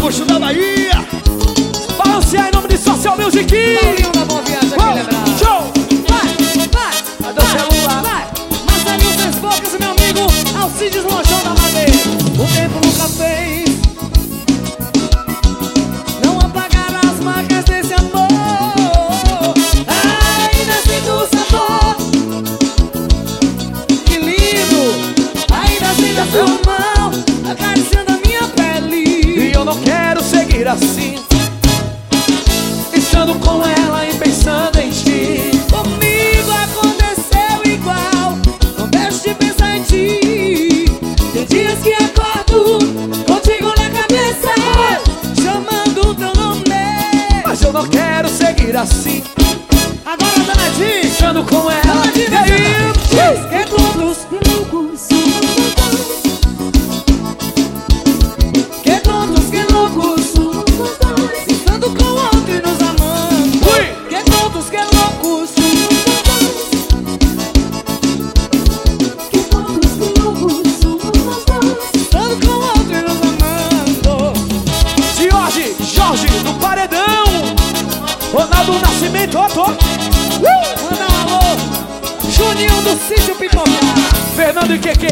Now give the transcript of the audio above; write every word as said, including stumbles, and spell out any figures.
Gaúcho da Bahia. Balancear em nome de Social Music. Paulinho da Boa Viagem aqui, lembrado. Show! Vai, vai, Cadê o celular? vai. Marcelinho Seis Bocas e meu amigo Alcides Lanchão da Madeira. O tempo nunca fez não apagar as marcas desse amor. Ainda sinto o sabor, que lindo. Ainda sinto a sua mão acariciando a minha pele. E eu não quero seguir assim, estando com ela e pensando em ti. Comigo aconteceu igual, não deixo de pensar em ti. Tem dias que acordo contigo na cabeça, chamando o teu nome. Mas eu não quero seguir assim, Agora danadinho, estando com ela. danadinho, E aí? que contos que loucos, que contos que loucos, estando com outro e nos amando. Ui! Que contos que loucos, que contos que loucos, estando com outro e nos amando. Jorge, Jorge do Paredão. Ronaldo Nascimento, ó, tô. Uh! Manda um alô, Juninho do Sítio Pipocar. Fernando e Keke.